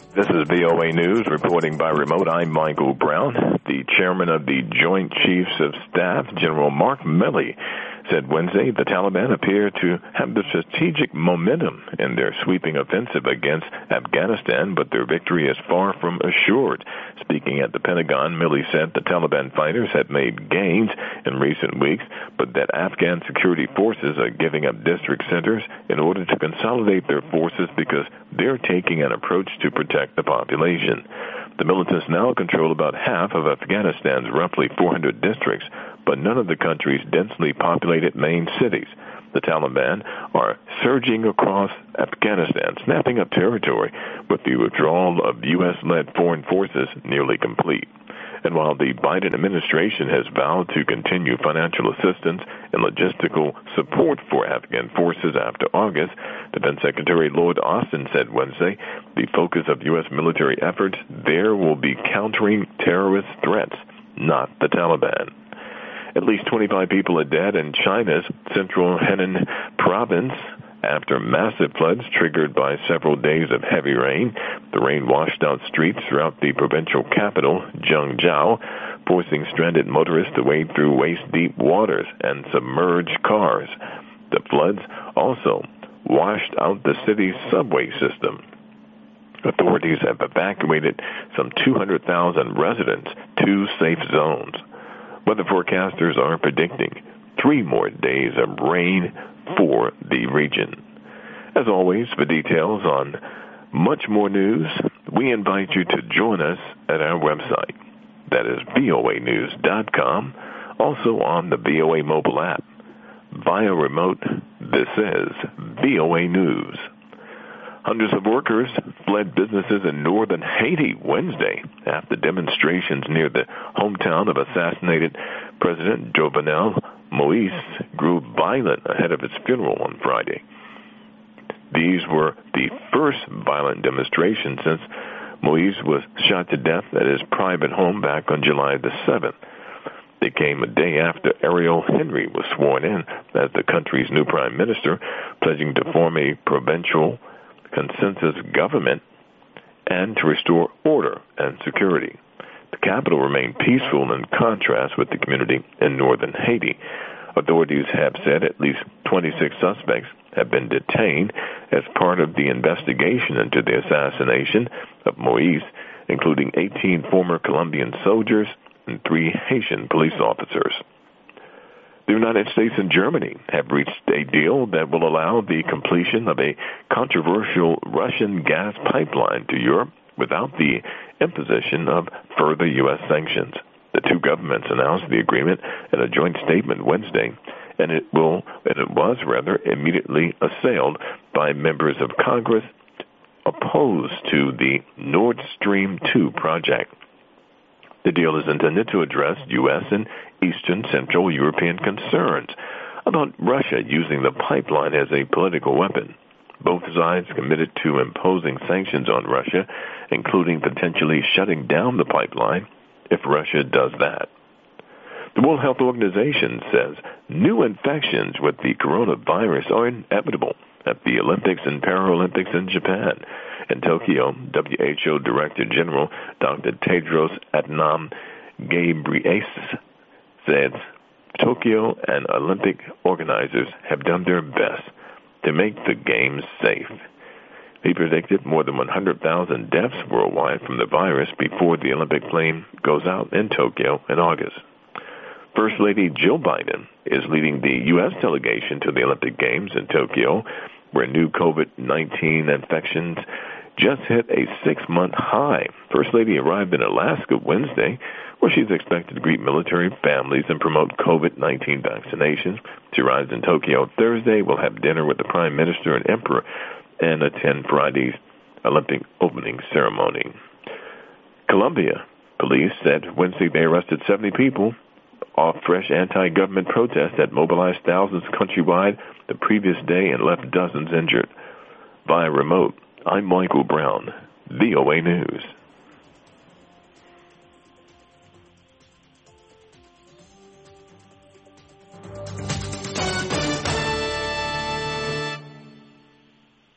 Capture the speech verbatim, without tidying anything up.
This is V O A News, reporting by remote. I'm Michael Brown. The chairman of the Joint Chiefs of Staff, General Mark Milley, said Wednesday the Taliban appear to have the strategic momentum in their sweeping offensive against Afghanistan, but their victory is far from assured. Speaking at the Pentagon, Milley said the Taliban fighters have made gains in recent weeks, but that Afghan security forces are giving up district centers in order to consolidate their forces because they're taking an approach to protect the population. The militants now control about half of Afghanistan's roughly four hundred districts, but none of the country's densely populated main cities. The Taliban are surging across Afghanistan, snapping up territory, with the withdrawal of U S-led foreign forces nearly complete. And while the Biden administration has vowed to continue financial assistance and logistical support for Afghan forces after August, Defense Secretary Lloyd Austin said Wednesday the focus of U S military efforts there will be countering terrorist threats, not the Taliban. At least twenty-five people are dead in China's central Henan province after massive floods triggered by several days of heavy rain. The rain washed out streets throughout the provincial capital, Zhengzhou, forcing stranded motorists to wade through waist-deep waters and submerge cars. The floods also washed out the city's subway system. Authorities have evacuated some two hundred thousand residents to safe zones. Weather forecasters are predicting three more days of rain for the region. As always, for details on much more news, we invite you to join us at our website. That is V O A news dot com, also on the V O A mobile app. Via remote, this is V O A News. Hundreds of workers fled businesses in northern Haiti Wednesday after demonstrations near the hometown of assassinated President Jovenel Moïse grew violent ahead of his funeral on Friday. These were the first violent demonstrations since Moïse was shot to death at his private home back on July the seventh. They came a day after Ariel Henry was sworn in as the country's new prime minister, pledging to form a provincial consensus government and to restore order and security. The capital remained peaceful in contrast with the community in northern Haiti. Authorities have said at least twenty-six suspects have been detained as part of the investigation into the assassination of Moïse, including eighteen former Colombian soldiers and three Haitian police officers. The United States and Germany have reached a deal that will allow the completion of a controversial Russian gas pipeline to Europe without the imposition of further U S sanctions. The two governments announced the agreement in a joint statement Wednesday, and it will, and it was rather, immediately assailed by members of Congress opposed to the Nord Stream two project. The deal is intended to address U S and Eastern Central European concerns about Russia using the pipeline as a political weapon. Both sides committed to imposing sanctions on Russia, including potentially shutting down the pipeline if Russia does that. The World Health Organization says new infections with the coronavirus are inevitable at the Olympics and Paralympics in Japan. In Tokyo, W H O Director General Doctor Tedros Adhanom Ghebreyesus said Tokyo and Olympic organizers have done their best to make the games safe. He predicted more than one hundred thousand deaths worldwide from the virus before the Olympic flame goes out in Tokyo in August. First Lady Jill Biden is leading the U S delegation to the Olympic Games in Tokyo, where new COVID nineteen infections just hit a six-month high. First Lady arrived in Alaska Wednesday, where she's expected to greet military families and promote COVID nineteen vaccinations. She arrives in Tokyo Thursday, will have dinner with the Prime Minister and Emperor, and attend Friday's Olympic opening ceremony. Colombia police said Wednesday they arrested seventy people off fresh anti-government protests that mobilized thousands countrywide the previous day and left dozens injured. Via remote, I'm Michael Brown, V O A News.